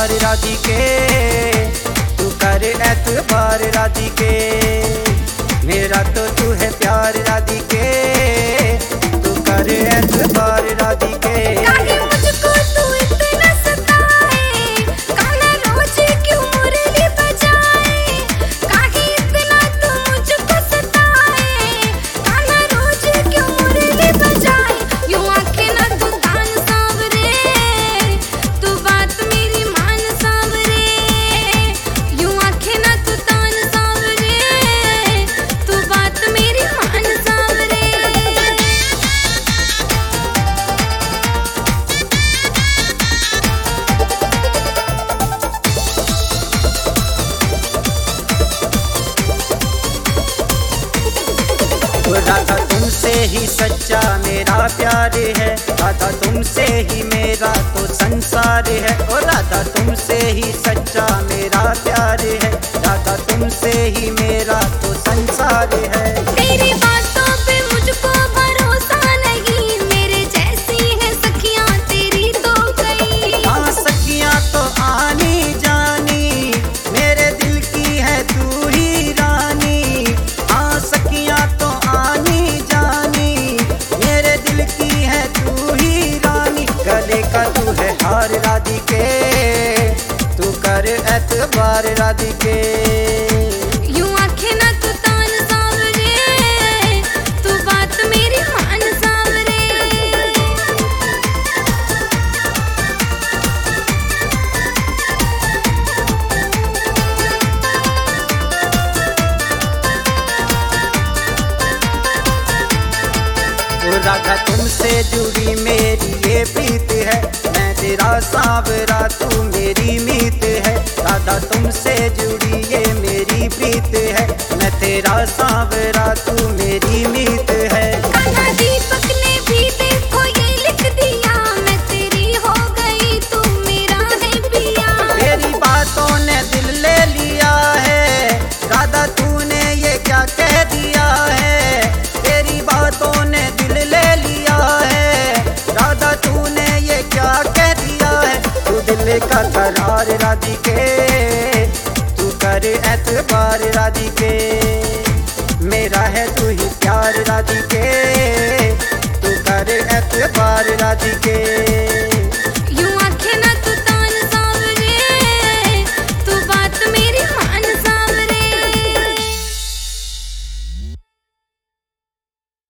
एतबार राधिके, तू कर एतबार राधिके। मेरा तो तू है प्यार राधिके, तू कर एतबार राधिके। मुझको तू इतना सताए, कान्हा रोज क्यों मुरली बजाए। काहे इतना तू मुझको सताए, कान्हा रोज क्यों मुरली बजाए। यूं आंखें ना तू तान सांवरे, तू बात मेरी मान सांवरे। यूं आंखें ना तू तान सांवरे, तू बात मेरी मान सांवरे। राधा तुमसे ही सच्चा मेरा प्यार है, राधा तुमसे ही मेरा तो संसार है। ओ राधा तुमसे ही सच्चा मेरा प्यार है, राधा तुमसे ही मेरा तो संसार है। तेरी बातों पे मुझको भरोसा नहीं, मेरे जैसी है सखियां तेरी तो कई। हाँ सखियां तो आनी जानी, मेरे दिल की है तू ही रानी। हाँ सखियां तो आनी जानी, मेरे दिल की है तू ही रानी। गले का तू है हार राधिके, तू कर एतबार राधिके। यूं आंखें ना तू तान सांवरे, तू बात मेरी मान सांवरे। राधा तुमसे जुड़ी मेरी ये प्रीत है, मैं तेरा सांवरा तू मेरी मीत है। राधा तुमसे जुड़ी ये मेरी प्रीत है, मैं तेरा सांवरा तू मेरी मीत है। कान्हा दीपक ने भी देखो ये लिख दिया, मैं तेरी हो गई तू मेरा है पिया। तेरी बातों ने दिल ले लिया है, राधा तूने ये क्या कह दिया है। तेरी बातों ने दिल ले लिया है, राधा तूने ये क्या कह दिया है। तू दिल का करार राधिके, तू कर एतबार राधिके। मेरा है तू ही प्यार राधिके, तू कर एतबार राधिके।